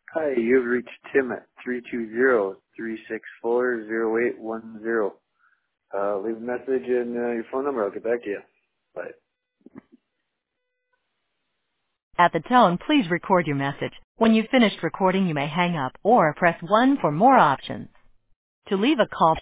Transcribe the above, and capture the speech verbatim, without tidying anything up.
Hi, you've reached Tim at three two zero, three six four, zero eight one zero. Uh, leave a message and uh, your phone number. I'll get back to you. Bye. At the tone, please record your message. When you've finished recording, you may hang up or press one for more options. To leave a call